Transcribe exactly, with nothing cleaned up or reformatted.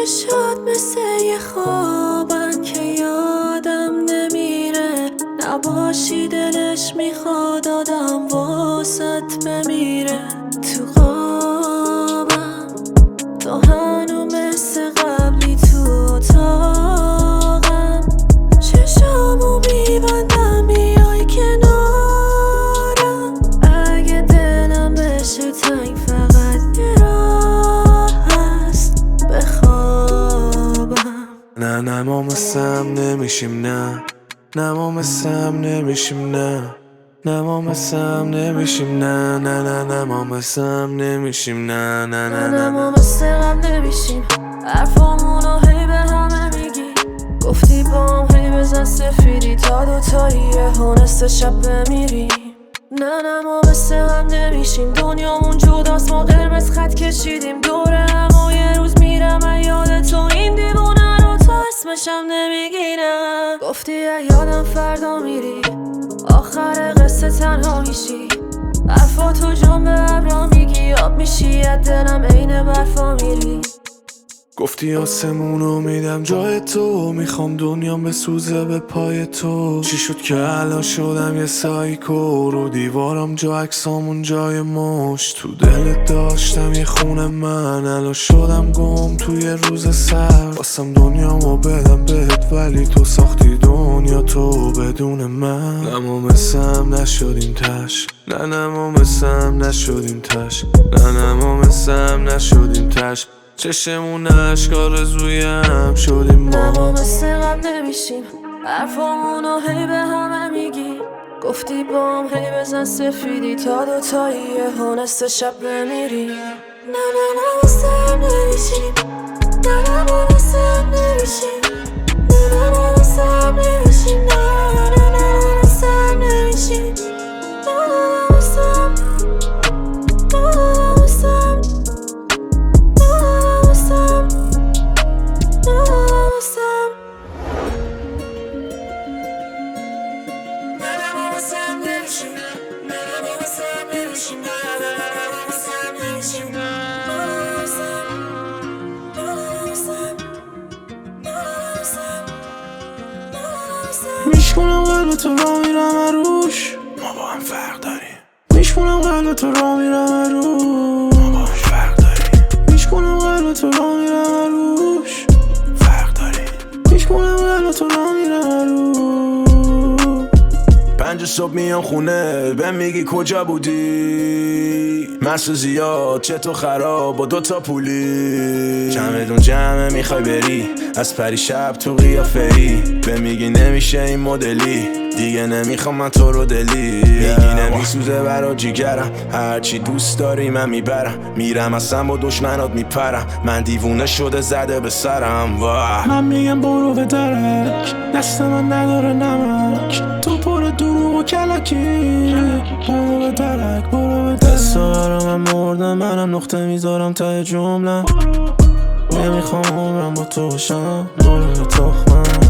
چشات مثل یه خوابن که یادم نمیره، نباشی دلش میخواد آدم واسط بمیره. تو خوابم تو هنو مثل قبلی تو اتاقم، چشامو میبندم بیای کنارم. اگه دلم بشه تنگ فقط یه راه هست، بخوابم. نه نه ما مثل نمیشیم، نه نه ما مثل نمیشیم، نه نه ما مثل نمیشیم، نه نه نه نه ما مثل نمیشیم، نه نه نه نه ما مثل قبل نمیشیم. حرفامونو هی به همه میگی، گفتی بام هی بزن سفیدی تا دوتایی یهو نصف شب بمیریم. نه نه ما مثل هم نمیشیم، دنیامون جداست، ما قرمز خط کشیدیم دور هم و یه روز میرم از یاد تو این دیوونه رو، تو اسمشم نمیگیرم. گفتی یادم فردا میری، آخر قصه تنها میشی، حرفاتو جون به ابرا میگی، آب میشی از دلم عین برفا میری. گفتی آسمونو میدم جای تو، میخوام دنیام بسوزه به پای تو. چی شد که الان شدم یه سایکو، رو دیوارم جا عکسامون جای مش. تو دلت داشتم یه خونه من، الان شدم گم توی روز سر. واسم دنیامو بدم بهت ولی تو ساختی دنیا تو بدون من. نه ما مثلم نشدیم تش، نه نه ما مثلم نشدیم تش، نه نه ما مثلم نشدیم تش. چشمون عشق آرزویم شدیم ما. نه ما مثل قبل نمیشیم، حرفامونو هی به همه میگی، گفتی بام هی بزن سفیدی تا دوتایی یهو نصف شب بمیریم. نه نه ما مثل هم نمیشیم، نه نه ما مثل هم نمیشیم، نه نه ما مثل هم نمیشیم، نه نه نه ما مثل هم نمیشیم، نه نه ما مثل هم، نه نه ما مثل هم، میشکنم قلب تو را میرم عروش، ما با هم فرق داریم. میشکنم قلب تو را میرم عروش، ما با هم فرق داریم. میشکنم قلب تو را میرم عروش، فرق داریم. میشکنم قلب تو را میرم عروش. پنج صبح میام خونه به میگی کجا بودی، مست زیاد چطور خراب با دوتا پولی. جمعدون جمعه میخوای بری از پری شب تو قیافه‌ای، به میگی نمیشه این مدلی، دیگه نمیخوام من تو رو دلی. میگی نمیسوزه برا جیگرم، هرچی دوست داری من میبرم، میرم اصلا با دشمنات میپرم، من دیوونه شده زده به سرم. واه. من میگم برو به درک، دست من نداره نمک، تو پر دروغ و کلکی. برو به درک برو به درک، دستا من مردم، منم نقطه میذارم ته جملم. نمیخوام عمرم با تو باشم، برو به تخمم.